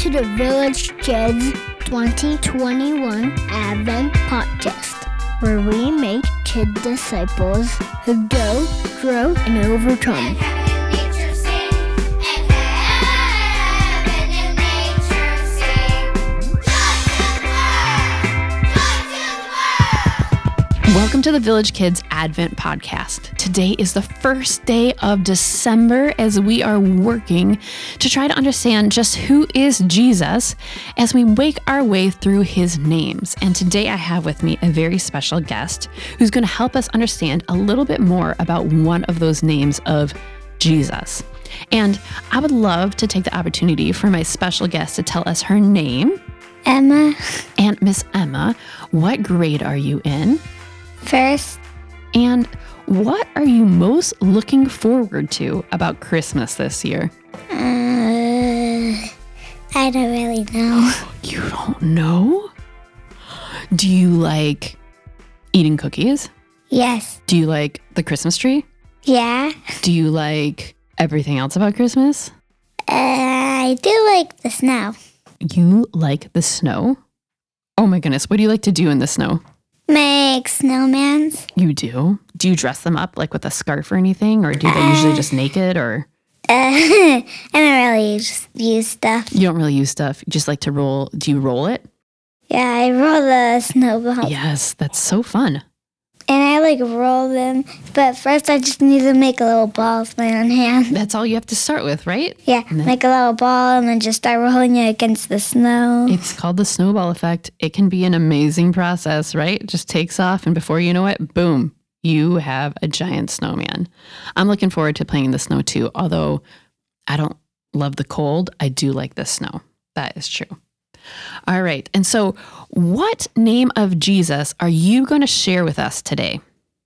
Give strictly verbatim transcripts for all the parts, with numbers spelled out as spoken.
to the Village Kids twenty twenty-one Advent Podcast, where we make kid disciples who go, grow, and overcome. Welcome to the Village Kids Advent Podcast. Today is the first day of December as we are working to try to understand just who is Jesus as we wake our way through his names. And today I have with me a very special guest who's going to help us understand a little bit more about one of those names of Jesus. And I would love to take the opportunity for my special guest to tell us her name. Emma. And Miss Emma, what grade are you in? First. And what are you most looking forward to about Christmas this year? Uh, I don't really know. You don't know? Do you like eating cookies? Yes. Do you like the Christmas tree? Yeah. Do you like everything else about Christmas? Uh, I do like the snow. You like the snow? Oh my goodness, what do you like to do in the snow? Make snowmans. You do? Do you dress them up like with a scarf or anything? Or do they uh, usually just naked or? Uh, I don't really just use stuff. You don't really use stuff. You just like to roll. Do you roll it? Yeah, I roll the snowballs. Yes, that's so fun. And I like roll them, but first I just need to make a little ball with my own hand. That's all you have to start with, right? Yeah, then, make a little ball and then just start rolling it against the snow. It's called the snowball effect. It can be an amazing process, right? It just takes off, and before you know it, boom, you have a giant snowman. I'm looking forward to playing in the snow too, although I don't love the cold. I do like the snow. That is true. All right. And so what name of Jesus are you going to share with us today?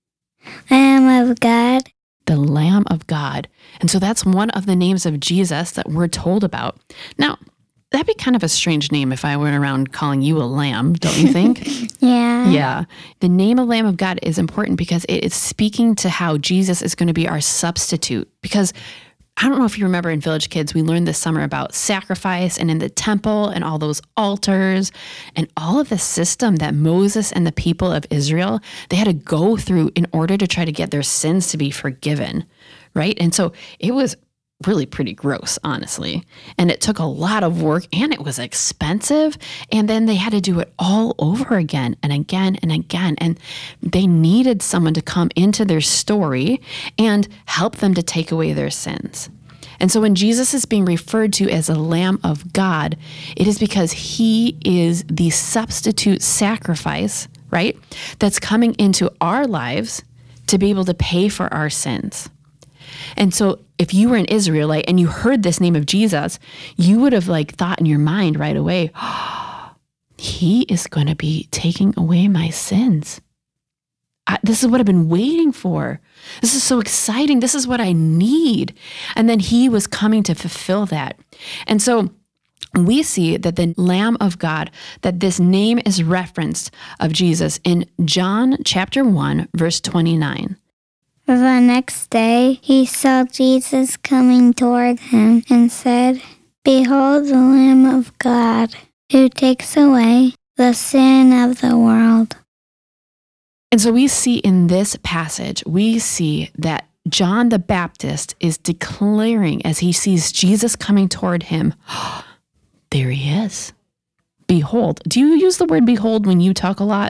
Lamb of God. The Lamb of God. And so that's one of the names of Jesus that we're told about. Now, that'd be kind of a strange name if I went around calling you a lamb, don't you think? Yeah. Yeah. The name of Lamb of God is important because it is speaking to how Jesus is going to be our substitute. Because I don't know if you remember in Village Kids, we learned this summer about sacrifice and in the temple and all those altars and all of the system that Moses and the people of Israel, they had to go through in order to try to get their sins to be forgiven, right? And so it was really pretty gross, honestly. And it took a lot of work and it was expensive. And then they had to do it all over again and again and again. And they needed someone to come into their story and help them to take away their sins. And so when Jesus is being referred to as a Lamb of God, it is because he is the substitute sacrifice, right? That's coming into our lives to be able to pay for our sins. And so if you were an Israelite and you heard this name of Jesus, you would have like thought in your mind right away, oh, he is going to be taking away my sins. I, this is what I've been waiting for. This is so exciting. This is what I need. And then he was coming to fulfill that. And so we see that the Lamb of God, that this name is referenced of Jesus in John chapter one, verse twenty-nine. The next day, he saw Jesus coming toward him and said, "Behold the Lamb of God, who takes away the sin of the world." And so we see in this passage, we see that John the Baptist is declaring as he sees Jesus coming toward him, oh, there he is. Behold. Do you use the word behold when you talk a lot?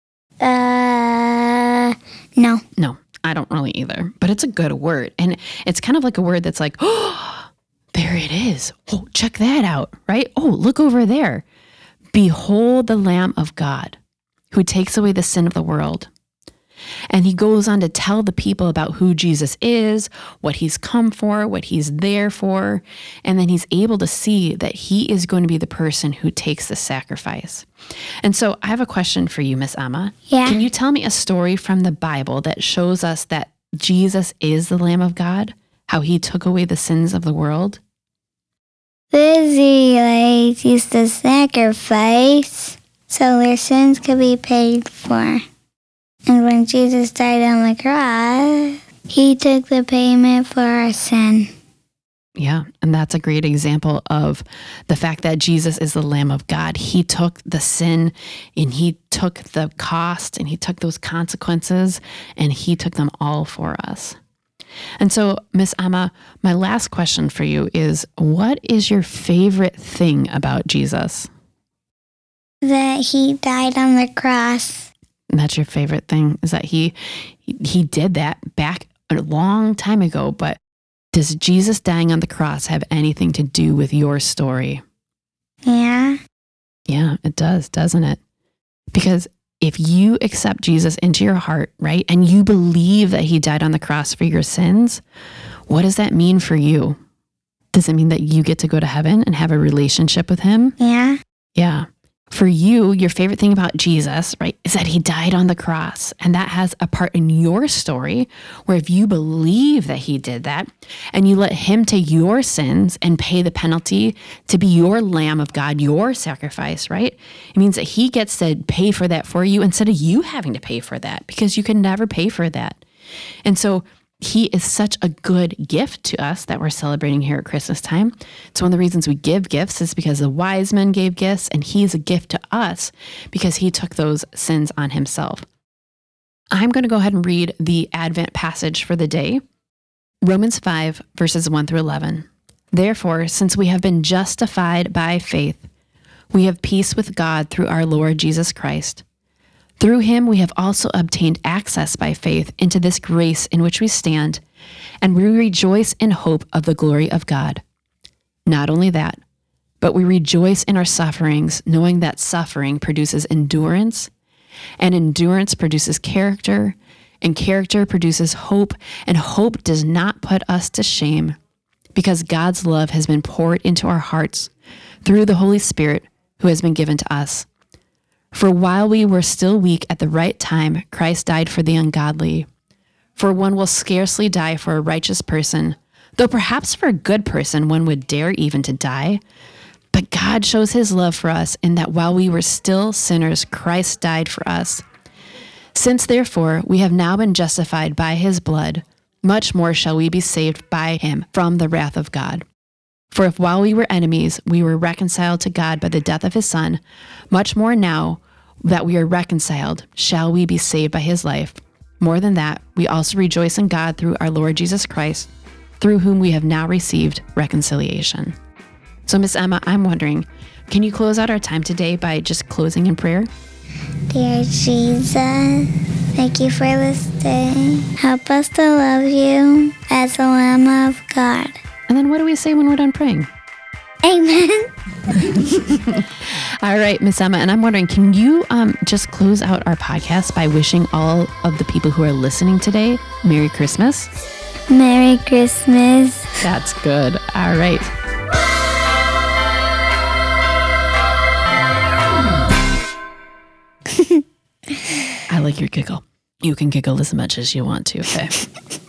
Uh, no. No. I don't really either, but it's a good word. And it's kind of like a word that's like, oh, there it is. Oh, check that out, right? Oh, look over there. Behold the Lamb of God who takes away the sin of the world. And he goes on to tell the people about who Jesus is, what he's come for, what he's there for. And then he's able to see that he is going to be the person who takes the sacrifice. And so I have a question for you, Miss Emma. Yeah. Can you tell me a story from the Bible that shows us that Jesus is the Lamb of God? How he took away the sins of the world? The Israelites used to sacrifice so their sins could be paid for. And when Jesus died on the cross, he took the payment for our sin. Yeah. And that's a great example of the fact that Jesus is the Lamb of God. He took the sin and he took the cost and he took those consequences and he took them all for us. And so, Miss Emma, my last question for you is, what is your favorite thing about Jesus? That he died on the cross. And that's your favorite thing, is that he he did that back a long time ago. But does Jesus dying on the cross have anything to do with your story? Yeah. Yeah, it does, doesn't it? Because if you accept Jesus into your heart, right, and you believe that he died on the cross for your sins, what does that mean for you? Does it mean that you get to go to heaven and have a relationship with him? Yeah. Yeah. For you, your favorite thing about Jesus, right, is that he died on the cross. And that has a part in your story where if you believe that he did that and you let him take your sins and pay the penalty to be your Lamb of God, your sacrifice, right? It means that he gets to pay for that for you instead of you having to pay for that, because you can never pay for that. And so he is such a good gift to us that we're celebrating here at Christmas time. It's one of the reasons we give gifts is because the wise men gave gifts, and he's a gift to us because he took those sins on himself. I'm going to go ahead and read the Advent passage for the day. Romans five, verses one through eleven. Therefore, since we have been justified by faith, we have peace with God through our Lord Jesus Christ. Through him, we have also obtained access by faith into this grace in which we stand, and we rejoice in hope of the glory of God. Not only that, but we rejoice in our sufferings, knowing that suffering produces endurance, and endurance produces character, and character produces hope, and hope does not put us to shame, because God's love has been poured into our hearts through the Holy Spirit who has been given to us. For while we were still weak at the right time, Christ died for the ungodly. For one will scarcely die for a righteous person, though perhaps for a good person one would dare even to die. But God shows his love for us in that while we were still sinners, Christ died for us. Since therefore we have now been justified by his blood, much more shall we be saved by him from the wrath of God. For if while we were enemies, we were reconciled to God by the death of his Son, much more now that we are reconciled, shall we be saved by his life. More than that, we also rejoice in God through our Lord Jesus Christ, through whom we have now received reconciliation. So, Miss Emma, I'm wondering, can you close out our time today by just closing in prayer? Dear Jesus, thank you for this day. Help us to love you as the Lamb of God. And then what do we say when we're done praying? Amen. All right, Miss Emma, and I'm wondering, can you um, just close out our podcast by wishing all of the people who are listening today Merry Christmas? Merry Christmas. That's good. All right. I like your giggle. You can giggle as much as you want to, okay?